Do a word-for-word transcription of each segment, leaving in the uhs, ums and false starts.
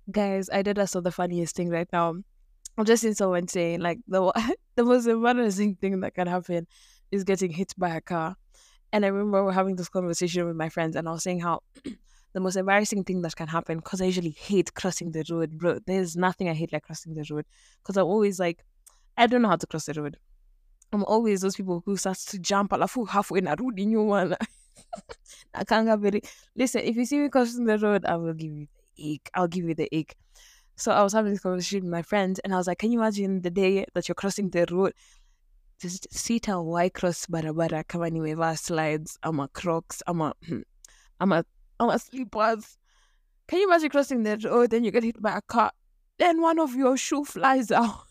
Guys, I did also the funniest thing right now. I'm just seeing someone saying like the wa- the most embarrassing thing that can happen is getting hit by a car. And I remember we're having this conversation with my friends, and I was saying how the most embarrassing thing that can happen, because I usually hate crossing the road, bro. There's nothing I hate like crossing the road, because I'm always like, I don't know how to cross the road. I'm always those people who starts to jump alafu halfway in a road in you one. I can't get very. Listen, if you see me crossing the road, I will give you the ache. I'll give you the ache. So I was having this conversation with my friends, and I was like, "Can you imagine the day that you're crossing the road? Just sita why cross barabara kama nimevaa slides, ama crocs, ama ama ama slippers. Can you imagine crossing the road, then you get hit by a car, then one of your shoe flies out,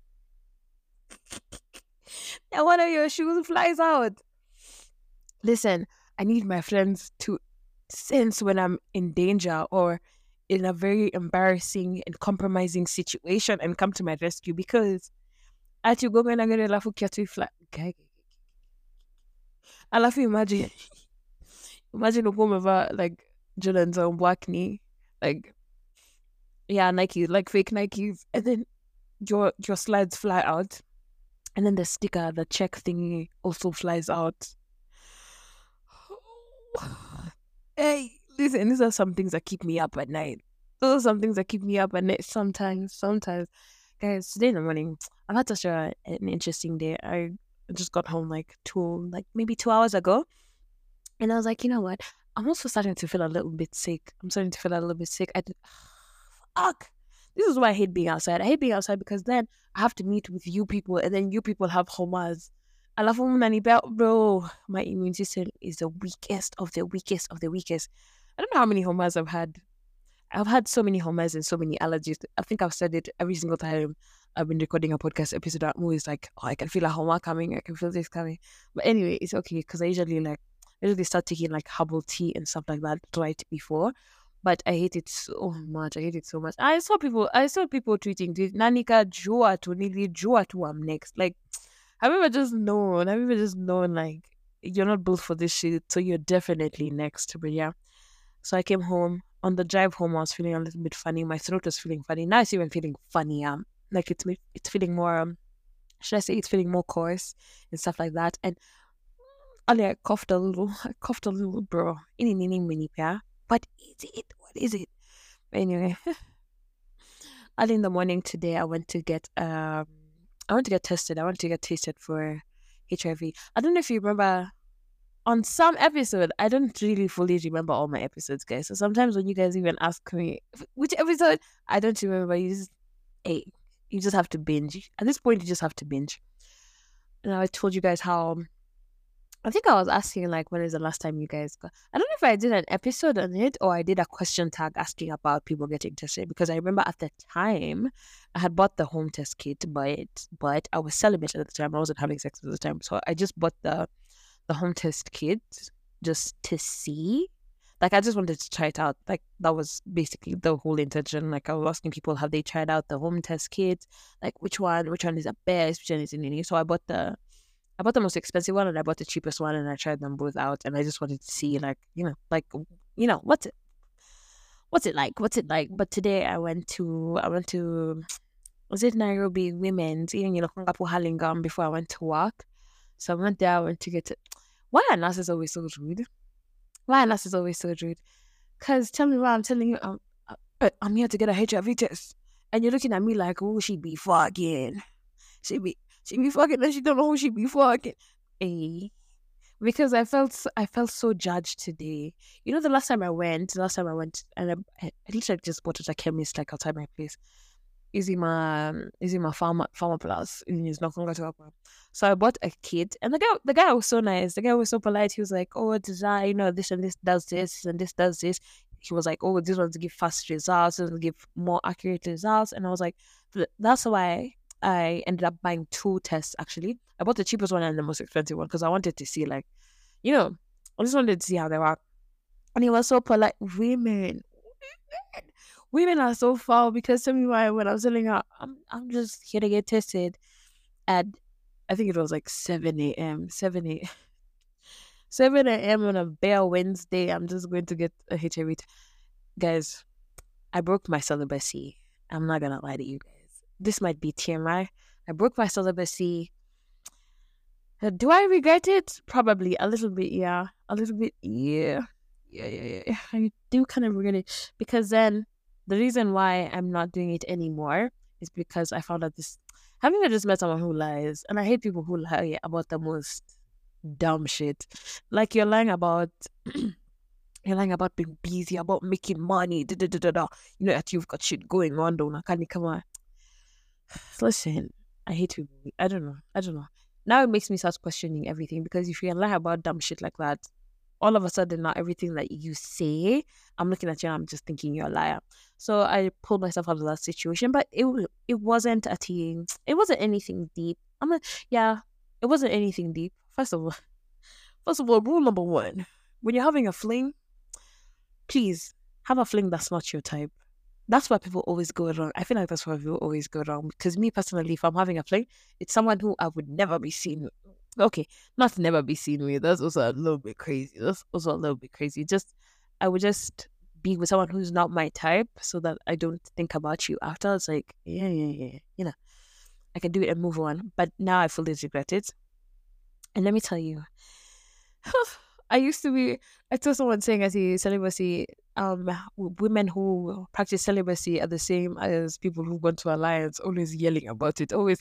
then one of your shoes flies out. Listen, I need my friends to sense when I'm in danger or in a very embarrassing and compromising situation and come to my rescue, because at you go and I'm gonna laugh at you flat. Okay. I laugh imagine imagine a woman about like Jordan's on black knee. Like yeah, Nike, like fake Nikes, and then your your slides fly out, and then the sticker, the check thingy also flies out. Hey, listen, these are some things that keep me up at night. Those are some things that keep me up at night sometimes, sometimes. Guys, today in the morning, I've had such a, an interesting day. I just got home like two, like maybe two hours ago. And I was like, you know what? I'm also starting to feel a little bit sick. I'm starting to feel a little bit sick. I did, fuck. This is why I hate being outside. I hate being outside because then I have to meet with you people, and then you people have homas. Alafu mnanipea, bro, my immune system is the weakest of the weakest of the weakest. I don't know how many homas I've had. I've had so many homas and so many allergies. I think I've said it every single time I've been recording a podcast episode. I'm always like, oh, I can feel a homa coming. I can feel this coming. But anyway, it's okay because I usually like, I usually start taking like herbal tea and stuff like that right before. But I hate it so much. I hate it so much. I saw people, I saw people tweeting, this, Nanika, jua to nili, jua to I'm next. Like, have you ever just known? Have you ever just known, like, you're not built for this shit, so you're definitely next. But yeah. So I came home. On the drive home, I was feeling a little bit funny. My throat was feeling funny. Now it's even feeling funnier. Like it's it's feeling more. Um, should I say it's feeling more coarse and stuff like that. And only I coughed a little. I coughed a little, bro. Ini nini mini pair. But is it? What is it? Anyway, early in the morning today, I went to get um, I went to get tested. I went to get tested for H I V. I don't know if you remember on some episode, I don't really fully remember all my episodes, guys. So sometimes when you guys even ask me which episode, I don't remember. You just, hey, you just have to binge. At this point, you just have to binge. And I told you guys how. I think I was asking like, when is the last time you guys got? I don't know if I did an episode on it or I did a question tag asking about people getting tested, because I remember at the time I had bought the home test kit, but but I was celibate at the time. I wasn't having sex at the time, so I just bought the the home test kit just to see. Like I just wanted to try it out. Like that was basically the whole intention. Like I was asking people, have they tried out the home test kit? Like which one, which one is the best, which one is in. So I bought the I bought the most expensive one and I bought the cheapest one and I tried them both out and I just wanted to see like, you know, like you know, what's it what's it like? What's it like? But today I went to I went to was it Nairobi Women's, even you know, Hurlingham before I went to work. So I went there, I went to get it. Why are nurses always so rude? Why are nurses always so rude? Because tell me why I'm telling you, I'm, uh, I'm here to get a H I V test. And you're looking at me like, oh, she be fucking. She be, she be fucking and she don't know who she be fucking. Eh. Because I felt, I felt so judged today. You know, the last time I went, the last time I went, and I, I literally just bought at a chemist like outside my place. Is in my is in my farmer farmer plus in his Nokonga to Upper. So I bought a kit and the guy the guy was so nice. The guy was so polite. He was like, oh, design, you know, this and this does this and this does this. He was like, oh, this one's give fast results, this one's give more accurate results. And I was like, that's why I ended up buying two tests actually. I bought the cheapest one and the most expensive one because I wanted to see like, you know, I just wanted to see how they were. And he was so polite. Women, women are so foul because tell me why when I was telling her I'm I'm just here to get tested at I think it was like seven a m. seven a m seven a m on a bare Wednesday. I'm just going to get a H I V. T- Guys, I broke my celibacy. I'm not gonna lie to you guys. This might be T M I. I I broke my celibacy. Uh, Do I regret it? Probably a little bit, yeah. A little bit, yeah. Yeah, yeah, yeah. yeah. I do kind of regret it because then the reason why I'm not doing it anymore is because I found out this. Having I just met someone who lies, and I hate people who lie about the most dumb shit. Like you're lying about, you're lying about being busy, about making money, da da da da da. You know that you've got shit going on, don't can you come on? Listen, I hate people. I don't know. I don't know. Now it makes me start questioning everything because if you lie about dumb shit like that, all of a sudden now everything that you say, I'm looking at you and I'm just thinking you're a liar. So I pulled myself out of that situation, but it wa- it wasn't a teen. It wasn't anything deep. I'm like, yeah, it wasn't anything deep. First of all, first of all, rule number one: when you're having a fling, please have a fling that's not your type. That's why people always go wrong. I feel like that's why people always go wrong. Because me personally, if I'm having a fling, it's someone who I would never be seen with. Okay, not never be seen with. That's also a little bit crazy. That's also a little bit crazy. Just I would just be with someone who's not my type so that I don't think about you after. It's like, yeah, yeah, yeah. You know, I can do it and move on. But now I fully regret it. And let me tell you, I used to be. I saw someone saying as a celibacy, um, w- women who practice celibacy are the same as people who go to alliance, always yelling about it. Always,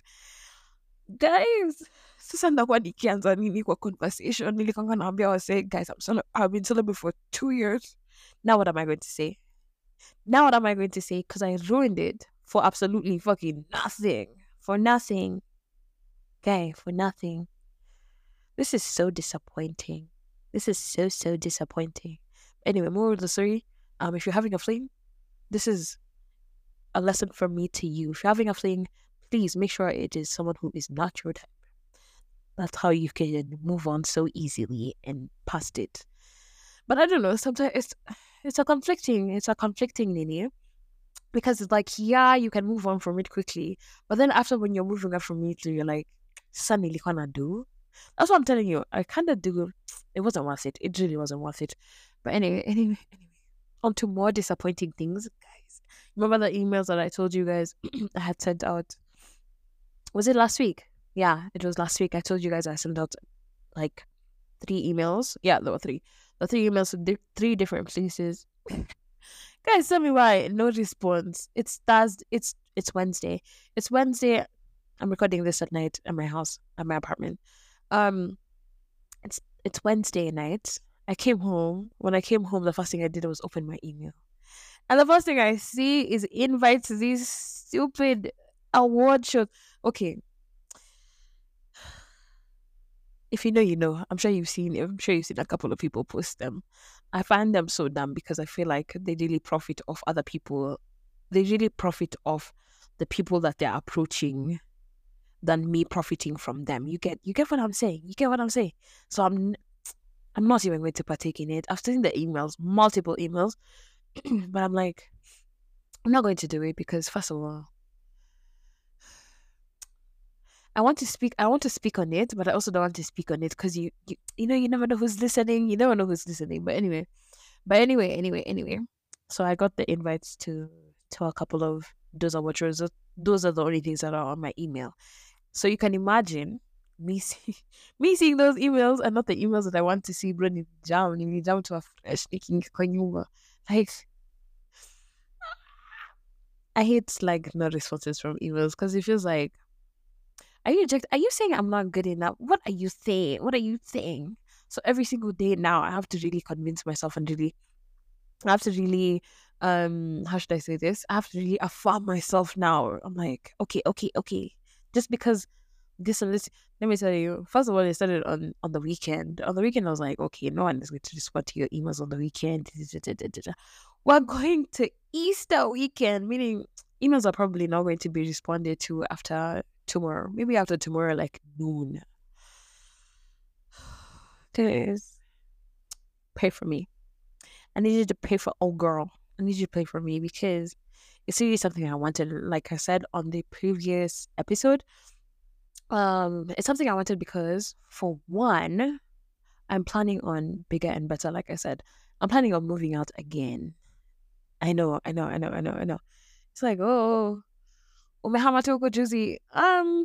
guys. Sasa ndakuwa nikianza nini kwa conversation nilikuwa naambia wase guys I'm cel- I've been celibate for two years. Now what am I going to say? Now what am I going to say? Because I ruined it for absolutely fucking nothing. For nothing. Okay, for nothing. This is so disappointing. This is so, so disappointing. Anyway, moral of the story, um, if you're having a fling, this is a lesson from me to you. If you're having a fling, please make sure it is someone who is not your type. That's how you can move on so easily and past it. But I don't know, sometimes it's it's a conflicting, it's a conflicting linear because it's like, yeah, you can move on from it quickly. But then after when you're moving on from it, you're like, suddenly kinda do. That's what I'm telling you. I kinda do. It wasn't worth it. It really wasn't worth it. But anyway, anyway, anyway. On to more disappointing things, guys. Remember the emails that I told you guys I had sent out? Was it last week? Yeah, it was last week. I told you guys I sent out like three emails. Yeah, there were three. The three emails to di- three different places. Guys, tell me why no response. It's Thursday. It's it's Wednesday. It's Wednesday. I'm recording this at night at my house, at my apartment. Um, it's it's Wednesday night. I came home. When I came home, the first thing I did was open my email, and the first thing I see is invites to these stupid award shows. Okay, if you know, you know. I'm sure you've seen. I'm sure you've seen a couple of people post them. I find them so dumb because I feel like they really profit off other people. They really profit off the people that they're approaching than me profiting from them. You get you get what I'm saying? You get what I'm saying? So I'm I'm not even going to partake in it. I've seen the emails, multiple emails, but I'm like, I'm not going to do it because first of all, I want to speak I want to speak on it, but I also don't want to speak on it because you, you you know, you never know who's listening. You never know who's listening. But anyway. But anyway, anyway, anyway. So I got the invites to to a couple of those awards. Those are the only things that are on my email. So you can imagine me see, me seeing those emails and not the emails that I want to see running down in down to a fresh making kanyuma. Like I hate like no responses from emails because it feels like are you reject are you saying I'm not good enough? What are you saying? What are you saying? So every single day now I have to really convince myself and really I have to really um how should I say this? I have to really affirm myself now. I'm like, okay, okay, okay. Just because this and this. Let me tell you. First of all, it started on on the weekend. On the weekend, I was like, okay, no one is going to respond to your emails on the weekend. We're going to Easter weekend, meaning emails are probably not going to be responded to after tomorrow. Maybe after tomorrow, like noon. Guys, pray for me. I need you to pray for oh girl. I need you to pray for me because it's really something I wanted. Like I said on the previous episode, Um, it's something I wanted because, for one, I'm planning on bigger and better. Like I said, I'm planning on moving out again. I know, I know, I know, I know, I know. It's like, oh, umehamatoko juicy. Um,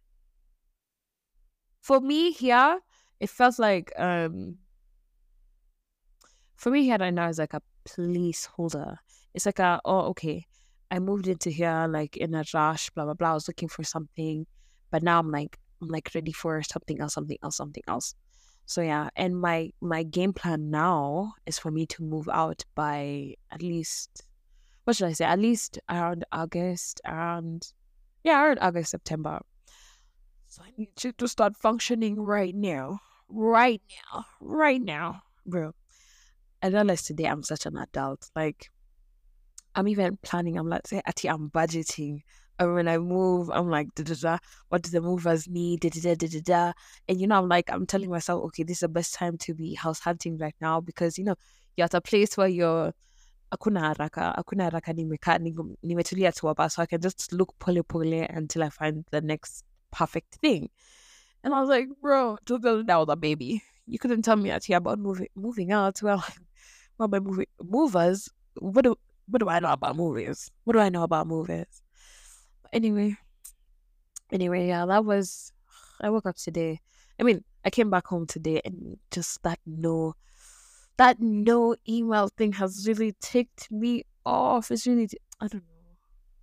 for me here, it felt like um for me here right now is like a placeholder. It's like a oh okay, I moved into here like in a rush, blah blah blah. I was looking for something, but now I'm like I'm like ready for something else, something else, something else. So yeah, and my my game plan now is for me to move out by at least what should I say? At least around August, around yeah, around August, September. So I need you to start functioning right now. Right now. Right now. Bro. I realized today I'm such an adult. Like I'm even planning, I'm like say actually I'm budgeting. And when I move, I'm like da da da. What do the movers need? Da da da da da da. And you know, I'm like I'm telling myself, okay, this is the best time to be house hunting right now because you know you're at a place where you're hakuna haraka, hakuna haraka nimekaa nime- nimetulia tu hapa, so I can just look pole pole until I find the next perfect thing. And I was like, bro, just the other day I was a baby. You couldn't tell me actually about moving moving out. Well, well, my movie movers. What do what do I know about movies? What do I know about movies? Anyway, anyway, yeah, that was. I woke up today. I mean, I came back home today, and just that no, that no email thing has really ticked me off. It's really, I don't know.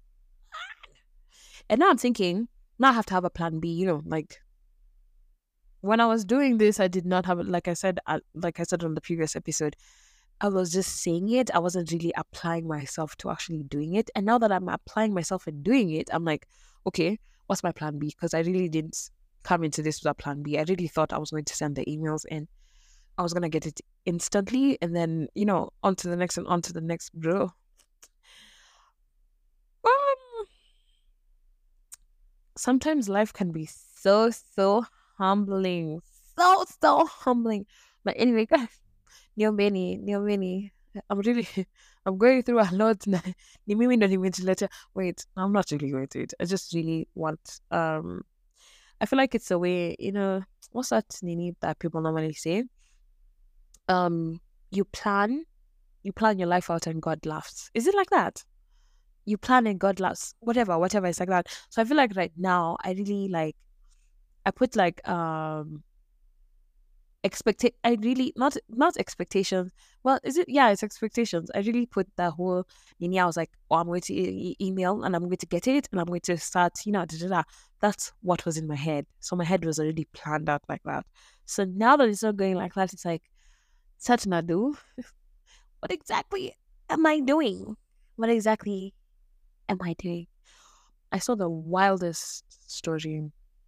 And now I'm thinking, now I have to have a plan B. You know, like when I was doing this, I did not have it. Like I said, uh, like I said on the previous episode, I was just saying it. I wasn't really applying myself to actually doing it. And now that I'm applying myself and doing it, I'm like, okay, what's my plan B? Because I really didn't come into this with a plan B. I really thought I was going to send the emails and I was going to get it instantly. And then, you know, on to the next and on to the next, bro. Um, sometimes life can be so, so humbling. So, so humbling. But anyway, guys, Neo Mini, Neo Mini. I'm really, I'm going through a lot now. Ni mimi ndo nimejileta. Wait, I'm not really going through it. I just really want, um, I feel like it's a way, you know, what's that nini that people normally say? Um, you plan, you plan your life out and God laughs. Is it like that? You plan and God laughs. Whatever, whatever. It's like that. So I feel like right now, I really like, I put like, um, expect I really not not expectations. Well, is it? Yeah, it's expectations. I really put that whole Nini. I was like, oh, I'm going to e- e- email and I'm going to get it and I'm going to start. You know, da, da, da. That's what was in my head. So my head was already planned out like that. So now that it's not going like that, it's like, Satnadu, what exactly am I doing? What exactly am I doing? I saw the wildest story.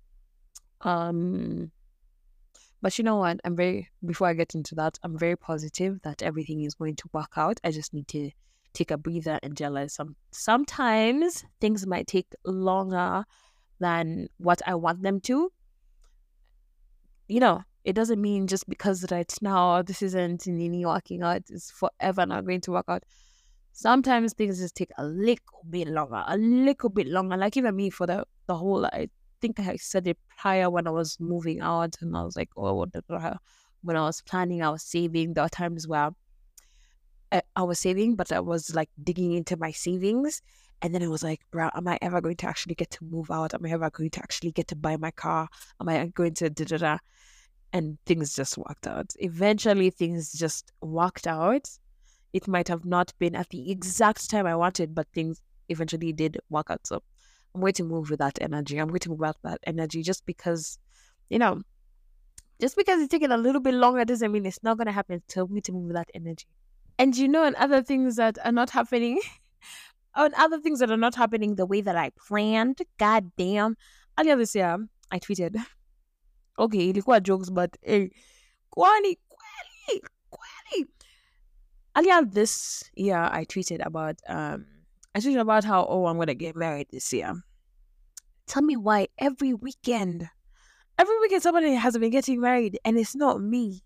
Um, But you know what? I'm very, before I get into that, I'm very positive that everything is going to work out. I just need to take a breather and realize some, sometimes things might take longer than what I want them to. You know, it doesn't mean just because right now this isn't Nini working out, it's forever not going to work out. Sometimes things just take a little bit longer, a little bit longer. Like even me for the, the whole, I think I said it prior when I was moving out and I was like, oh, what the- when I was planning, I was saving. There are times where I, I was saving, but I was like digging into my savings. And then it was like, bro, am I ever going to actually get to move out? Am I ever going to actually get to buy my car? Am I going to da da da? And things just worked out. Eventually, things just worked out. It might have not been at the exact time I wanted, but things eventually did work out. So I'm going to move with that energy. I'm going to move out that energy just because, you know, just because it's taking a little bit longer doesn't mean it's not going to happen. So I'm going to move with that energy. And you know, and other things that are not happening, and other things that are not happening the way that I planned. God damn. Earlier this year, I tweeted, okay, ilikuwa jokes, but hey, kwani, kwani, kwani. Earlier this year, I tweeted about, um, I tweeted about how, oh, I'm going to get married this year. Tell me why every weekend, every weekend somebody has been getting married and it's not me.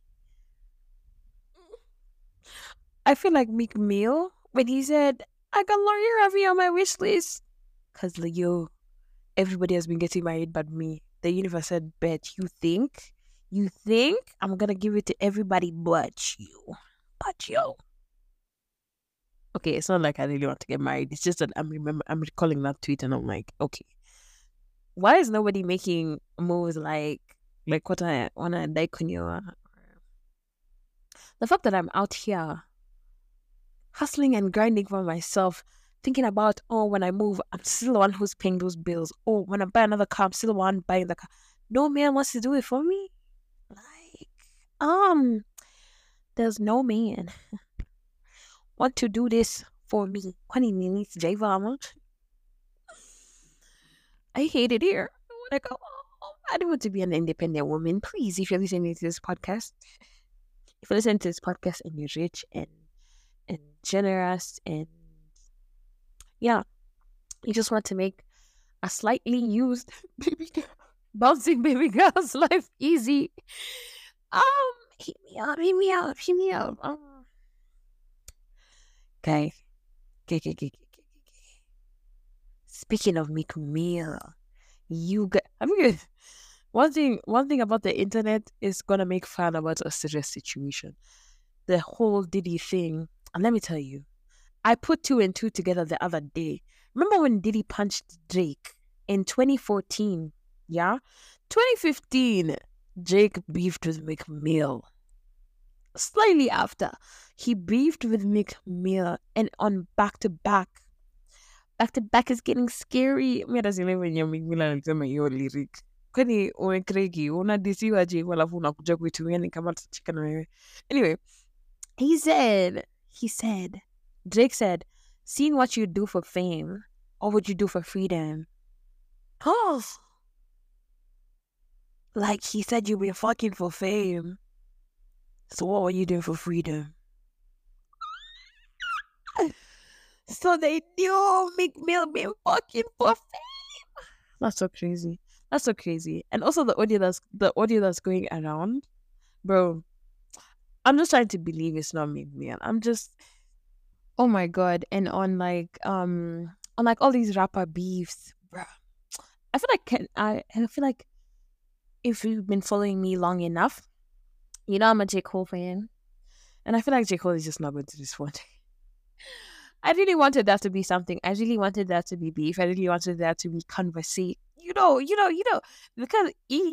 I feel like Meek Mill when he said, I got Laura Harvey on my wish list. Because, like, yo, everybody has been getting married but me. The universe said, bet, you think? You think I'm going to give it to everybody but you? But you. Okay, it's not like I really want to get married. It's just that I'm remember I'm recalling that tweet and I'm like, okay, why is nobody making moves like like what I wanna like Kunyo? The fact that I'm out here hustling and grinding for myself, thinking about, oh, when I move, I'm still the one who's paying those bills. Oh, when I buy another car, I'm still the one buying the car. No man wants to do it for me. Like, um, there's no man want to do this for me. Kwani nini sijaiva. I hate it here. I want to go. Oh, I don't want to be an independent woman. Please, if you're listening to this podcast, if you listen to this podcast and you're rich and and generous and yeah, you just want to make a slightly used baby girl, bouncing baby girl's life easy. Um, hit me up, hit me up, hit me up. Um, okay. Okay, okay, okay, okay, okay. Speaking of Meek Mill, you got. I mean, one thing, one thing about the internet is gonna make fun about a serious situation. The whole Diddy thing, and let me tell you, I put two and two together the other day. Remember when Diddy punched Drake in twenty fourteen? Yeah, twenty fifteen. Drake beefed with Meek Mill. Slightly after, he beefed with Meek Mill, and on back to back. Back to back is getting scary. Mimi hata sielewi wenye Meek Mill alisema hiyo lyric. Kwani umekreki unadisiwa je alafu unakuja kuitumia ni kama tutachika na wewe. Anyway, he said, he said, Drake said, seeing what you do for fame or what you do for freedom. Oh, like he said you were fucking for fame. So what were you doing for freedom? So they knew Meek Mill been fucking for fame. That's so crazy. That's so crazy. And also the audio that's the audio that's going around, bro. I'm just trying to believe it's not Meek Mill. I'm just, oh my god. And on like um on like all these rapper beefs, bro. I feel like can I I feel like if you've been following me long enough, you know I'm a J. Cole fan. And I feel like J. Cole is just not going to respond. I really wanted that to be something. I really wanted that to be beef. I really wanted that to be conversation. You know, you know, you know, because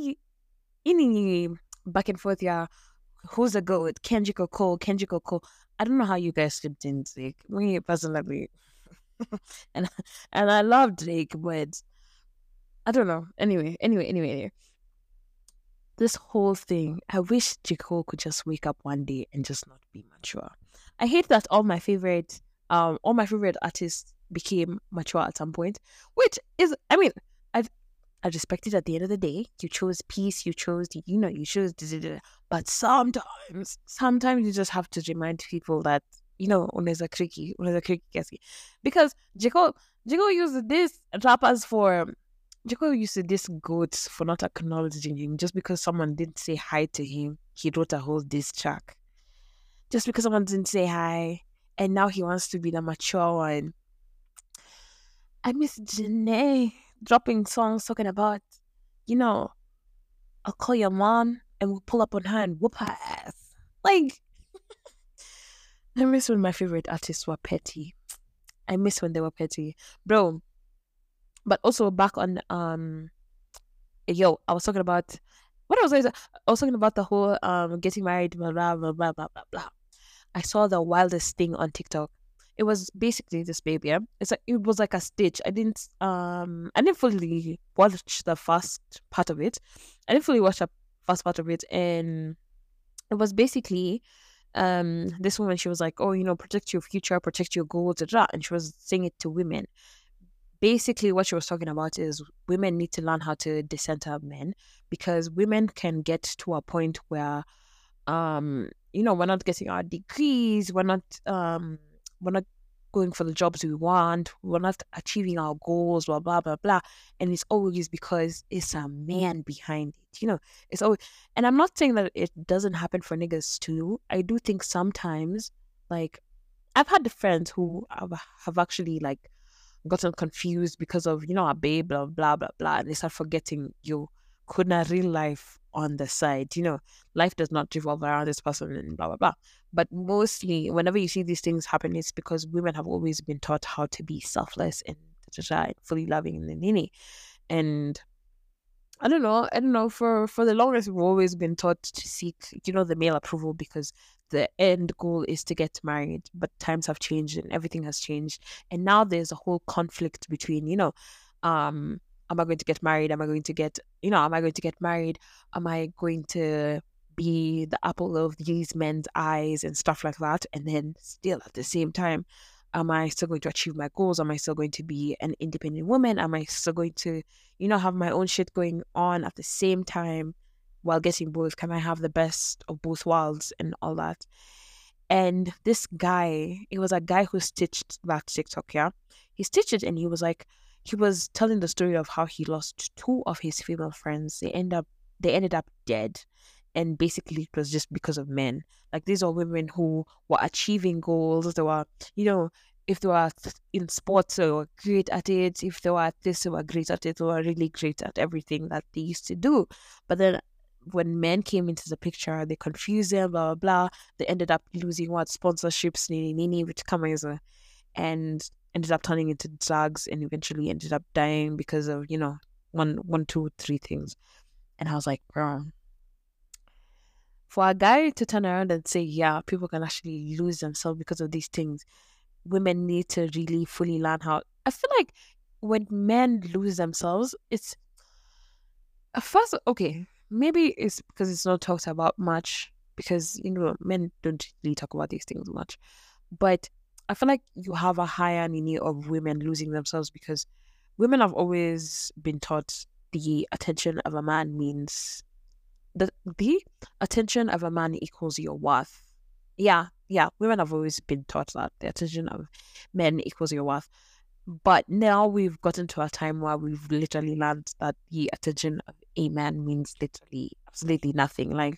in back and forth, yeah, who's the goat? Kendrick or Cole? Kendrick or Cole? I don't know how you guys slipped in Drake. Me personally, and and I love Drake, but I don't know. Anyway, anyway, anyway, anyway. This whole thing, I wish J. Cole could just wake up one day and just not be mature. I hate that all my favorite um all my favorite artists became mature at some point, which is, I mean, I I respect it. At the end of the day, you chose peace, you chose, you know, you chose, but sometimes, sometimes you just have to remind people that, you know, unaweza kriki, unaweza kriki kiasi, because J. Cole, J. Cole used this rappers for. J. Cole used to diss goats for not acknowledging him. Just because someone didn't say hi to him, he wrote a whole diss track. Just because someone didn't say hi, and now he wants to be the mature one. I miss Janae dropping songs talking about, you know, I'll call your mom and we'll pull up on her and whoop her ass. Like, I miss when my favorite artists were petty. I miss when they were petty. Bro, but also back on, um, yo, I was talking about, what was I, I was talking about the whole um getting married, blah, blah, blah, blah, blah, blah, blah. I saw the wildest thing on TikTok. It was basically this baby. Yeah? It's like, it was like a stitch. I didn't um I didn't fully watch the first part of it. I didn't fully watch the first part of it, and it was basically um this woman. She was like, oh, you know, protect your future, protect your goals, da, da, and she was saying it to women. Basically, what she was talking about is women need to learn how to decenter men, because women can get to a point where, um, you know, we're not getting our degrees, we're not, um, we're not going for the jobs we want, we're not achieving our goals, blah blah blah blah, and it's always because it's a man behind it. You know, it's always, and I'm not saying that it doesn't happen for niggas too. I do think sometimes, like, I've had friends who have, have actually like gotten confused because of, you know, a babe, blah blah blah blah, and they start forgetting you could not real life on the side. You know, life does not revolve around this person and blah blah blah. But mostly, whenever you see these things happen, it's because women have always been taught how to be selfless and fully loving and nini. And I don't know. I don't know. For for the longest, we've always been taught to seek, you know, the male approval because the end goal is to get married. But times have changed and everything has changed, and now there's a whole conflict between, you know, um, am I going to get married? Am I going to get, you know, am I going to get married? Am I going to be the apple of these men's eyes and stuff like that? And then still at the same time, am I still going to achieve my goals? Am I still going to be an independent woman? Am I still going to, you know, have my own shit going on at the same time while getting both? Can I have the best of both worlds and all that? And this guy, it was a guy who stitched that TikTok, yeah? He stitched it and he was like, he was telling the story of how he lost two of his female friends. They end up they ended up dead. And basically it was just because of men. Like these are women who were achieving goals. They were, you know, if they were in sports, they were great at it. If they were at this, they were great at it. They were really great at everything that they used to do. But then when men came into the picture, they confused them, blah, blah, blah. They ended up losing what? Sponsorships, nini, nini, which come as a, and ended up turning into drugs and eventually ended up dying because of, you know, one, one, two, three things. And I was like, bro, for a guy to turn around and say, yeah, people can actually lose themselves because of these things, women need to really fully learn how. I feel like when men lose themselves, it's at first, okay, maybe it's because it's not talked about much because, you know, men don't really talk about these things much. But I feel like you have a higher need of women losing themselves because women have always been taught the attention of a man means the the attention of a man equals your worth. Yeah, yeah. Women have always been taught that the attention of men equals your worth. But now we've gotten to a time where we've literally learned that the attention of a man means literally absolutely nothing. Like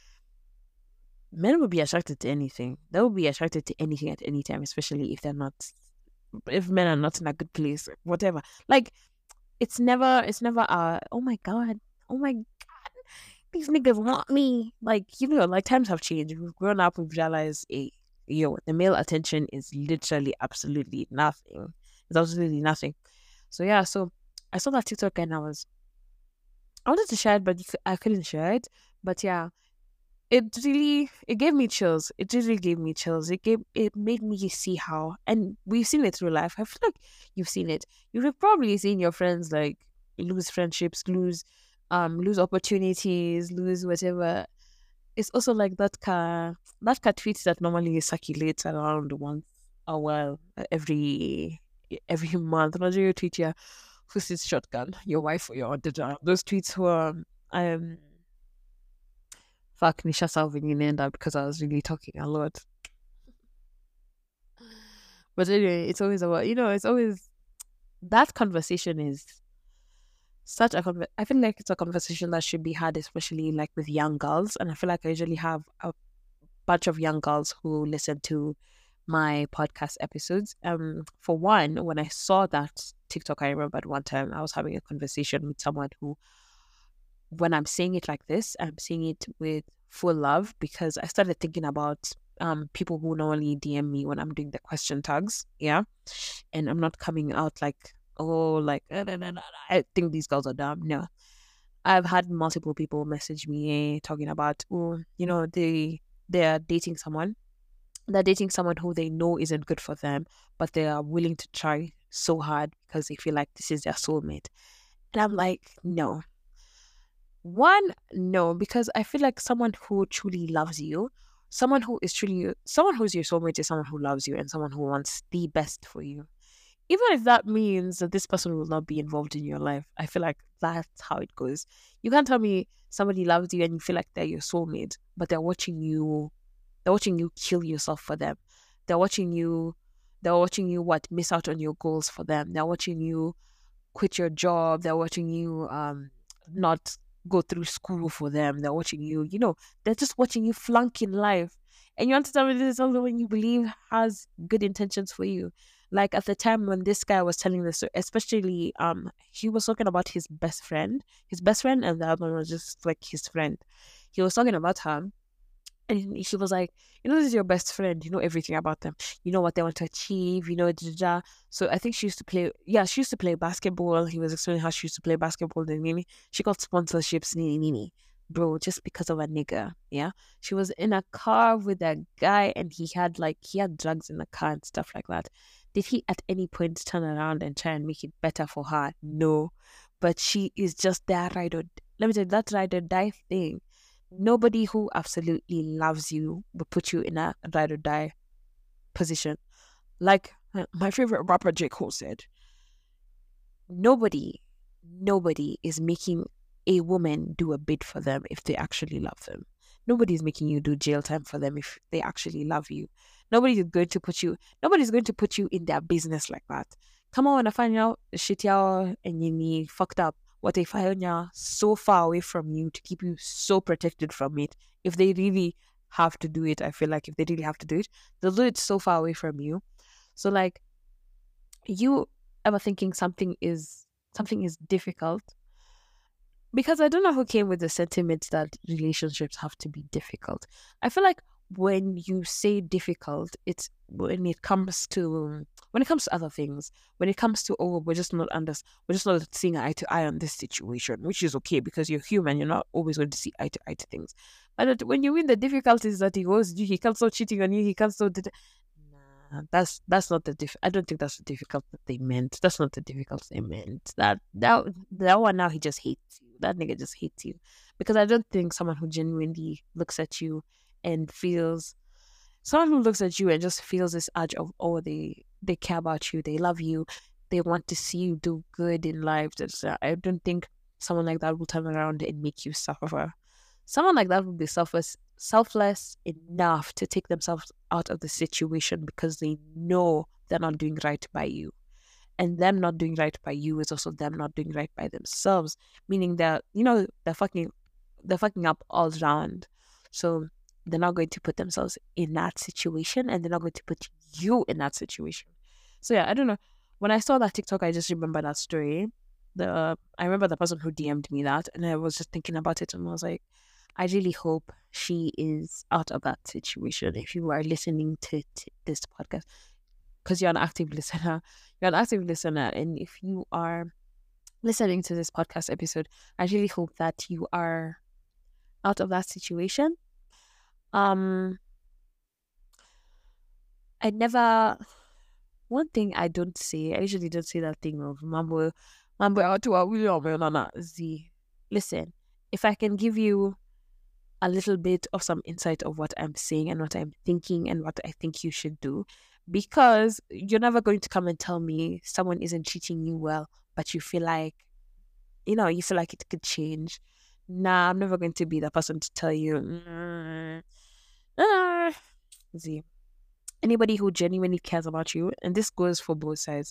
men will be attracted to anything. They will be attracted to anything at any time, especially if they're not if men are not in a good place, whatever. Like it's never it's never uh oh my god, oh my these niggas want me. Like, you know, like times have changed. We've grown up, we've realized, hey, yo, the male attention is literally absolutely nothing. It's absolutely nothing. So yeah, so I saw that TikTok and I was, I wanted to share it, but I couldn't share it. But yeah, it really, it gave me chills. It really gave me chills. It gave, it made me see how, and we've seen it through life. I feel like you've seen it. You've probably seen your friends like lose friendships, lose um lose opportunities, lose whatever. It's also like that car that car tweets that normally circulates around once a while, uh, every every month. Not your tweet, yeah, who sits shotgun, your wife or your underdog. Those tweets were um fuck Nisha Salving in end up because I was really talking a lot. But anyway, it's always about, you know, it's always that conversation is such a conver- I feel like it's a conversation that should be had, especially like with young girls. And I feel like I usually have a bunch of young girls who listen to my podcast episodes. Um, for one, when I saw that TikTok, I remember at one time I was having a conversation with someone who, when I'm saying it like this, I'm saying it with full love because I started thinking about um people who normally D M me when I'm doing the question tags, yeah, and I'm not coming out like, oh, like, "Eh, nah, nah, nah, nah, I think these girls are dumb." No, I've had multiple people message me, eh, talking about, oh, you know, they they're dating someone, they're dating someone who they know isn't good for them, but they are willing to try so hard because they feel like this is their soulmate. And I'm like, no. One, no, because I feel like someone who truly loves you, someone who is truly, someone who's your soulmate is someone who loves you and someone who wants the best for you. Even if that means that this person will not be involved in your life, I feel like that's how it goes. You can't tell me somebody loves you and you feel like they're your soulmate, but they're watching you, they're watching you kill yourself for them. They're watching you, they're watching you what miss out on your goals for them. They're watching you quit your job. They're watching you um not go through school for them. They're watching you, you know, they're just watching you flunk in life. And you want to tell me this is someone you believe has good intentions for you. Like at the time when this guy was telling this, especially um, he was talking about his best friend, his best friend, and the other one was just like his friend. He was talking about her, and she was like, you know, this is your best friend. You know everything about them. You know what they want to achieve. You know, da, da, da. So I think she used to play. Yeah, she used to play basketball. He was explaining how she used to play basketball. Then Nini, she got sponsorships. Nini, Nini, bro, just because of a nigga. Yeah, she was in a car with a guy, and he had like he had drugs in the car and stuff like that. Did he at any point turn around and try and make it better for her? No, but she is just that ride or let me tell you that ride or die thing. Nobody who absolutely loves you will put you in a ride or die position. Like uh, my favorite rapper J. Cole said, nobody, nobody is making a woman do a bid for them if they actually love them. Nobody is making you do jail time for them if they actually love you. Nobody is going to put you. Nobody's going to put you in their business like that. Come on, I find out shit y'all and you need fucked up. What if I find so far away from you to keep you so protected from it? If they really have to do it, I feel like if they really have to do it, they'll do it so far away from you. So like you ever thinking something is something is difficult, because I don't know who came with the sentiment that relationships have to be difficult. I feel like when you say difficult, it's when it comes to when it comes to other things. When it comes to oh, we're just not under we're just not seeing eye to eye on this situation, which is okay because you're human. You're not always going to see eye to eye to things. But when you win the difficulties that he goes, he can't stop cheating on you. He can't stop. Nah, that's that's not the diff. I don't think that's the difficult that they meant. That's not the difficult they meant. That that that one now he just hates you. That nigga just hates you, because I don't think someone who genuinely looks at you and feels someone who looks at you and just feels this urge of oh they they care about you, they love you, they want to see you do good in life. That's, uh, I don't think someone like that will turn around and make you suffer. Someone like that would be selfless, selfless enough to take themselves out of the situation because they know they're not doing right by you. And them not doing right by you is also them not doing right by themselves, meaning that, you know, they're fucking, they're fucking up all around. So they're not going to put themselves in that situation and they're not going to put you in that situation. So yeah, I don't know. When I saw that TikTok, I just remember that story. The I remember the person who D M'd me that, and I was just thinking about it and I was like, I really hope she is out of that situation. If you are listening to, to this podcast, because you're an active listener, you're an active listener, and if you are listening to this podcast episode, I really hope that you are out of that situation. Um, I never. One thing I don't say, I usually don't say that thing of mambo, mambo out to a William, Z. Listen, if I can give you a little bit of some insight of what I'm saying and what I'm thinking and what I think you should do, because you're never going to come and tell me someone isn't treating you well, but you feel like, you know, you feel like it could change. Nah, I'm never going to be the person to tell you. Mm, ah. See, anybody who genuinely cares about you, and this goes for both sides.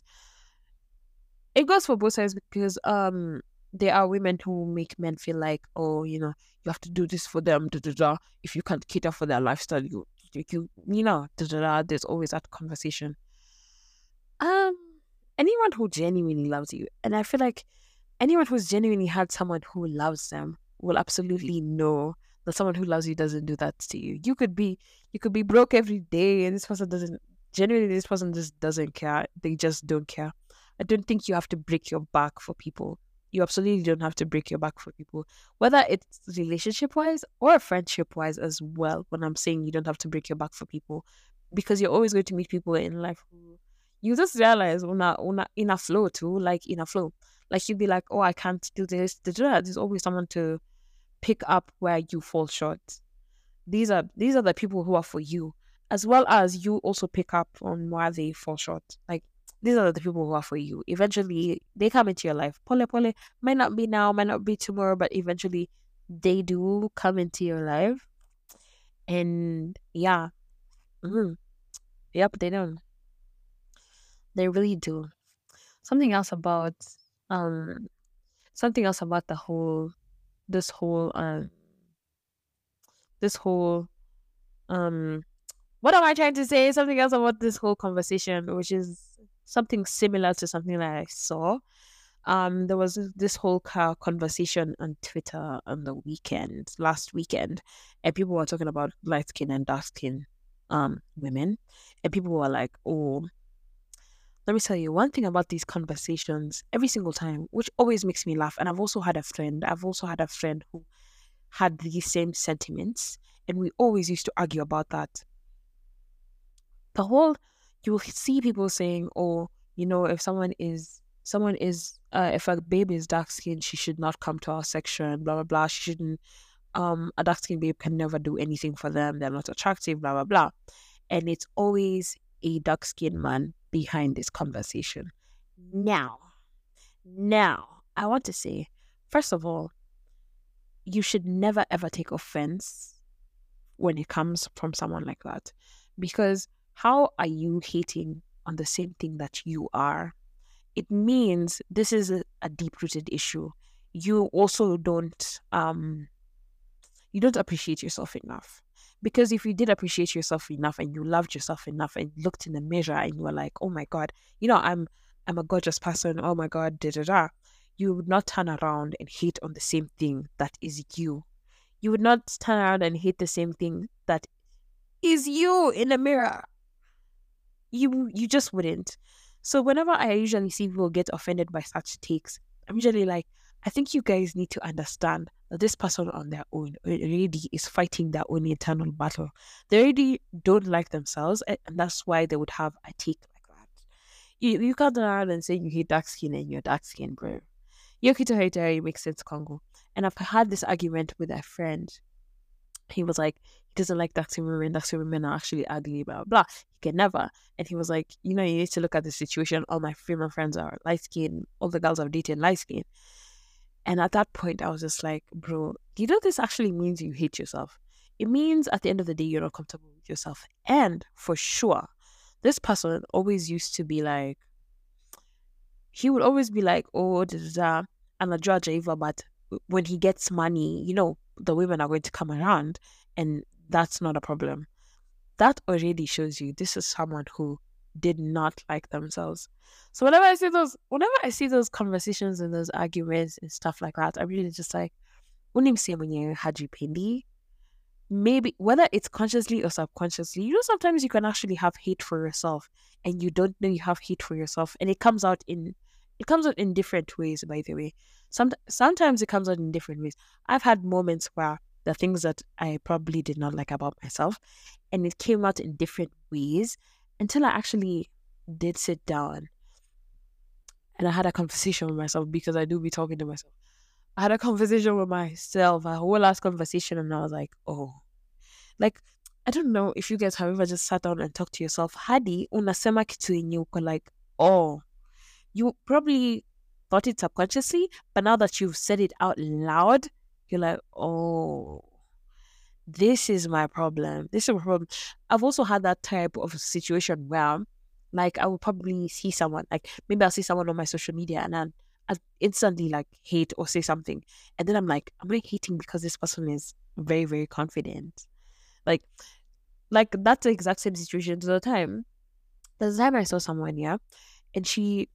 It goes for both sides because um there are women who make men feel like, oh, you know, you have to do this for them, da, da, da. If you can't cater for their lifestyle, you you you, you know, da, da, da. There's always that conversation. Um, anyone who genuinely loves you, and I feel like anyone who's genuinely had someone who loves them will absolutely know that someone who loves you doesn't do that to you. You could be you could be broke every day, and this person doesn't genuinely. This person just doesn't care. They just don't care. I don't think you have to break your back for people. You absolutely don't have to break your back for people, whether it's relationship wise or friendship wise as well. When I'm saying you don't have to break your back for people, because you're always going to meet people in life who you just realize una, una, in a flow too, like in a flow. Like you'd be like, oh, I can't do this. There's always someone to pick up where you fall short. These are these are the people who are for you, as well as you also pick up on where they fall short. Like these are the people who are for you. Eventually, they come into your life. Pole pole might not be now, might not be tomorrow, but eventually, they do come into your life. And yeah, mm, yep, they do. They really do. Something else about um, something else about the whole, this whole um, this whole um what am I trying to say? Something else about this whole conversation, which is something similar to something that I saw. Um, there was this this whole car conversation on Twitter on the weekend, last weekend, and people were talking about light skin and dark skin um women, and people were like, "Oh, let me tell you one thing about these conversations every single time, which always makes me laugh." And I've also had a friend, I've also had a friend who had these same sentiments, and we always used to argue about that. The whole, you will see people saying, "Oh, you know, if someone is someone is uh, if a baby is dark skinned, she should not come to our section, blah blah blah. She shouldn't um a dark skinned babe can never do anything for them, they're not attractive, blah blah blah." And it's always a dark skinned man behind this conversation. Now, now I want to say, first of all, you should never ever take offense when it comes from someone like that. Because how are you hating on the same thing that you are? It means this is a, a deep rooted issue. You also don't um you don't appreciate yourself enough. Because if you did appreciate yourself enough and you loved yourself enough and looked in the mirror and you were like, "Oh my God, you know, I'm I'm a gorgeous person, oh my God, da da da," you would not turn around and hate on the same thing that is you. You would not turn around and hate the same thing that is you in the mirror. You you just wouldn't. So whenever I usually see people get offended by such takes, I'm usually like, I think you guys need to understand that this person on their own already is fighting their own internal battle. They already don't like themselves, and and that's why they would have a take like that. You you can't turn around and say you hate dark skin and you're dark skin, bro. Yokito Hater makes sense, Congo. And I've had this argument with a friend. He was like, he doesn't like dark skin women. Dark skin women are actually ugly, blah, blah, blah. He can never. And he was like, you know, you need to look at the situation. All my female friends are light skin. All the girls I've dated light skin. And at that point, I was just like, bro, you know, this actually means you hate yourself. It means at the end of the day, you're not comfortable with yourself. And for sure, this person always used to be like, he would always be like, "Oh, da, da, da, I'm a judge, Eva," but when he gets money, you know, the women are going to come around, and that's not a problem. That already shows you this is someone who did not like themselves. So whenever I see those, whenever I see those conversations and those arguments and stuff like that, I'm really just like, "Unim se mwenye hajipendi." Maybe whether it's consciously or subconsciously, you know, sometimes you can actually have hate for yourself, and you don't know you have hate for yourself, and it comes out in it comes out in different ways. By the way, some sometimes it comes out in different ways. I've had moments where the things that I probably did not like about myself, and it came out in different ways until I actually did sit down and I had a conversation with myself, because I do be talking to myself. I had a conversation with myself, a whole last conversation, and I was like, "Oh, like, I don't know if you guys have ever just sat down and talked to yourself. Hadi unasema kitu yenye uko like, oh, you probably thought it subconsciously, but now that you've said it out loud, you're like, oh, this is my problem. This is my problem." I've also had that type of situation where, like, I will probably see someone, like, maybe I'll see someone on my social media, and then I instantly like hate or say something, and then I'm like, I'm really hating because this person is very, very confident. Like, like that's the exact same situation to the time. There's a time I saw someone, yeah, and she,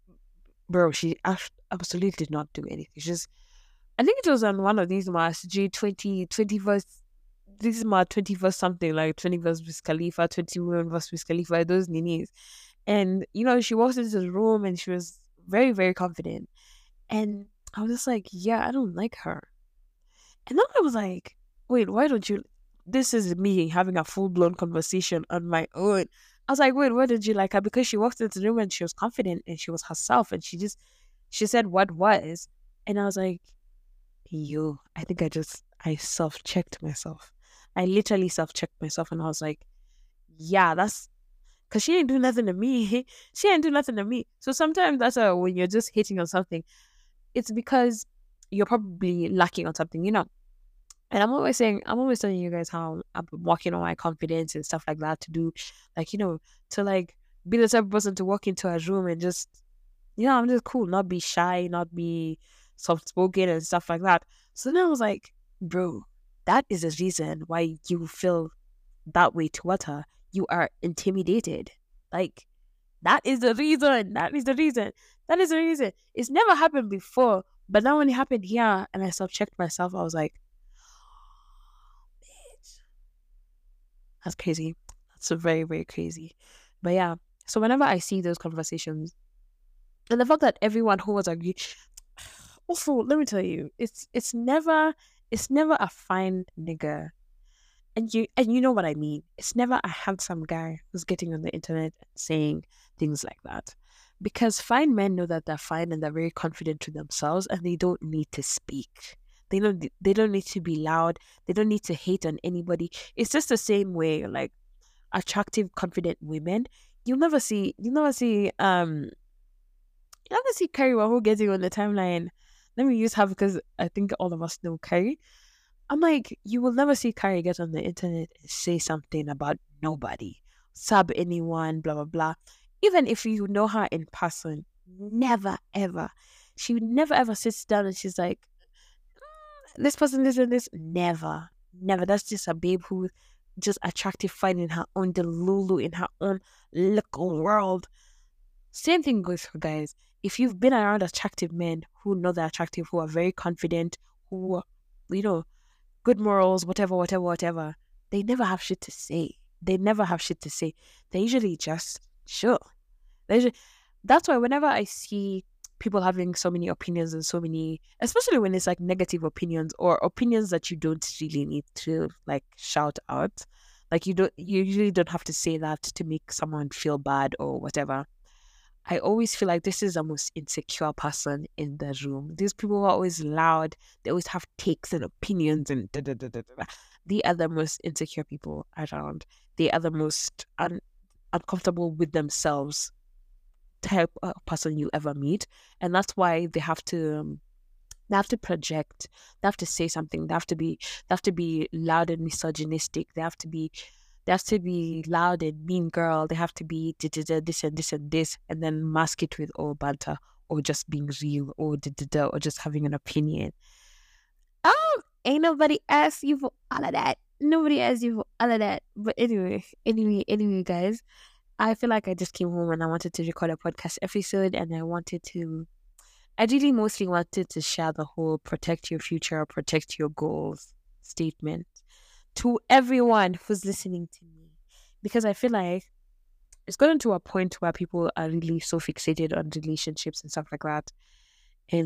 bro, she absolutely did not do anything. She just, I think it was on one of these mass G twenty, twenty-first, this is my twenty-first something, like twenty-first with Khalifa, twenty-one versus with Khalifa, those ninis. And, you know, she walked into the room and she was very, very confident. And I was just like, yeah, I don't like her. And then I was like, wait, why don't you? This is me having a full blown conversation on my own. I was like, wait, why did you like her? Because she walked into the room and she was confident and she was herself, and she just, she said what was. And I was like, yo, I think I just, I self checked myself. I literally self checked myself, and I was like, yeah, that's, because she didn't do nothing to me. She didn't do nothing to me. So sometimes that's a, when you're just hating on something, it's because you're probably lacking on something, you know. And I'm always saying, I'm always telling you guys how I'm working on my confidence and stuff like that, to do, like, you know, to like be the type of person to walk into a room and just, you know, I'm just cool, not be shy, not be soft spoken and stuff like that. So then I was like, bro, that is the reason why you feel that way towards her. You are intimidated. Like, That is the reason. That is the reason. That is the reason. It's never happened before. But now when it happened here and I self-checked myself, I was like, bitch, that's crazy. That's so very, very crazy. But yeah. So whenever I see those conversations, and the fact that everyone who was agree also, let me tell you, it's it's never it's never a fine nigga. And you and you know what I mean. It's never a handsome guy who's getting on the internet and saying things like that. Because fine men know that they're fine and they're very confident to themselves and they don't need to speak. They don't they don't need to be loud. They don't need to hate on anybody. It's just the same way, like attractive, confident women. You'll never see you'll never see um you never see Carrie Waho getting on the timeline. Let me use her because I think all of us know Carrie. I'm like, you will never see Carrie get on the internet and say something about nobody, sub anyone, blah, blah, blah. Even if you know her in person, never, ever. She would never, ever sits down and she's like, "Mm, this person, this and this. Never, never. That's just a babe who just attractive, fine in her own delulu, in her own little world. Same thing goes for guys. If you've been around attractive men who know they're attractive, who are very confident, who, you know, good morals, whatever, whatever, whatever, they never have shit to say. They never have shit to say. They usually just chill. They usually, that's why whenever I see people having so many opinions and so many, especially when it's like negative opinions or opinions that you don't really need to like shout out, like you don't, you usually don't have to say that to make someone feel bad or whatever. I always feel like this is the most insecure person in the room. These people are always loud. They always have takes and opinions and da da da da da. They are the most insecure people around. They are the most un- uncomfortable with themselves type of person you ever meet, and that's why they have to. Um, they have to project. They have to say something. They have to be. They have to be loud and misogynistic. They have to be they have to be loud and mean girl. They have to be da, da, da, this and this and this, and then mask it with all banter or just being real or da, da, da, or just having an opinion. Oh, ain't nobody asked you for all of that. Nobody asked you for all of that. But anyway, anyway, anyway, guys, I feel like I just came home and I wanted to record a podcast episode, and I wanted to. I really mostly wanted to share the whole protect your future, protect your goals statement to everyone who's listening to me, because I feel like it's gotten to a point where people are really so fixated on relationships and stuff like that. And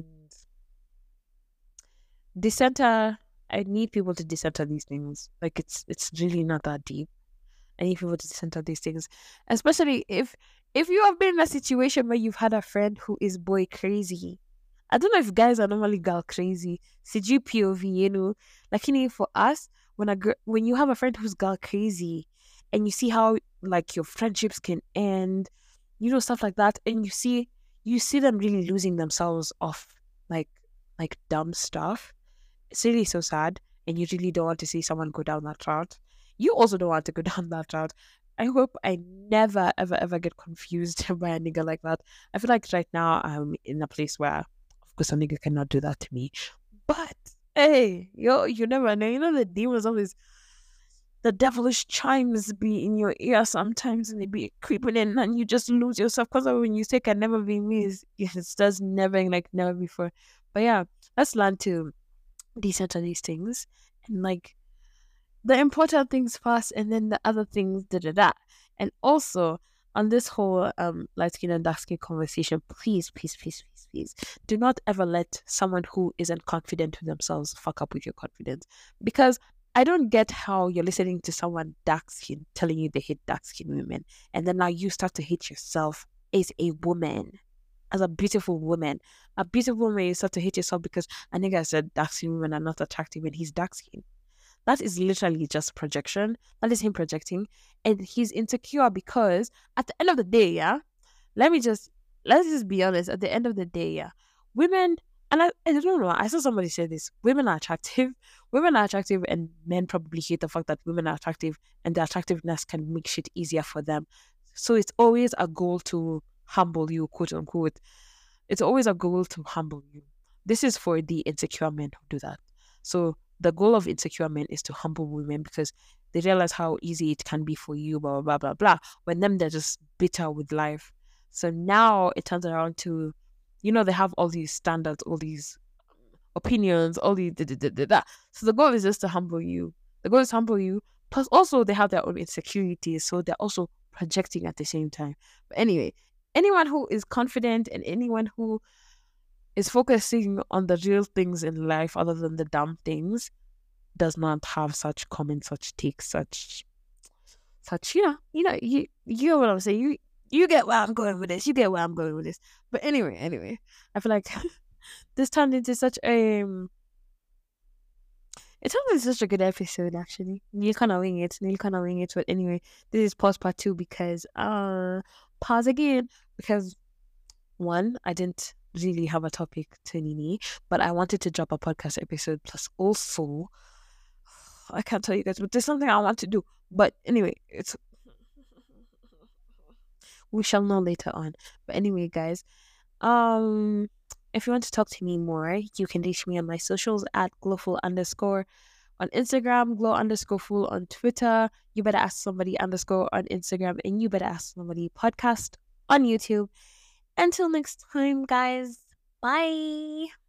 decenter, I need people to decenter these things. Like it's it's really not that deep. I need people to decenter these things, especially if if you have been in a situation where you've had a friend who is boy crazy. I don't know if guys are normally girl crazy. C G P O V, you know, like you know, for us, when a girl, when you have a friend who's girl crazy, and you see how like your friendships can end, you know, stuff like that, and you see you see them really losing themselves off like like dumb stuff. It's really so sad, and you really don't want to see someone go down that route. You also don't want to go down that route. I hope I never, ever, ever get confused by a nigga like that. I feel like right now I'm in a place where, of course, a nigga cannot do that to me. But hey, yo, you never know. You know the demons always, the devilish chimes be in your ear sometimes, and they be creeping in, and you just lose yourself. Because when you say "can never be me," it's, it's just never like never before. But yeah, let's learn to decenter these things and like the important things first, and then the other things, da da da. And also on this whole um light skin and dark skin conversation, please, please, please, please, please, do not ever let someone who isn't confident with themselves fuck up with your confidence. Because I don't get how you're listening to someone dark skin telling you they hate dark skin women, and then now you start to hate yourself as a woman, as a beautiful woman. A beautiful woman, you start to hate yourself because a nigga said dark skin women are not attractive and he's dark skin. That is literally just projection. That is him projecting. And he's insecure because at the end of the day, yeah, let me just, let's just be honest. At the end of the day, yeah, women, and I, I don't know, I saw somebody say this, women are attractive. Women are attractive and men probably hate the fact that women are attractive and the attractiveness can make shit easier for them. So it's always a goal to humble you, quote unquote. It's always a goal to humble you. This is for the insecure men who do that. So the goal of insecure men is to humble women because they realize how easy it can be for you, blah, blah, blah, blah, blah. When them, they're just bitter with life. So now it turns around to, you know, they have all these standards, all these opinions, all these da, da, da, da, da. So the goal is just to humble you. The goal is to humble you. Plus, also they have their own insecurities, so they're also projecting at the same time. But anyway, anyone who is confident and anyone who is focusing on the real things in life other than the dumb things does not have such comments, such takes, such such you know, you know, you you know what I'm saying. You you get where I'm going with this. You get where I'm going with this. But anyway, anyway, I feel like this turned into such a um, it turned into such a good episode actually. You kind of wing it, you kind of wing it. But anyway, this is pause part two because uh pause again because one, I didn't really have a topic to Nini, but I wanted to drop a podcast episode. Plus, also, I can't tell you guys, but there's something I want to do. But anyway, it's we shall know later on. But anyway, guys, um, if you want to talk to me more, you can reach me on my socials at glowful underscore on Instagram, glow underscore full on Twitter. You better ask somebody underscore on Instagram, and you better ask somebody podcast on YouTube. Until next time, guys. Bye.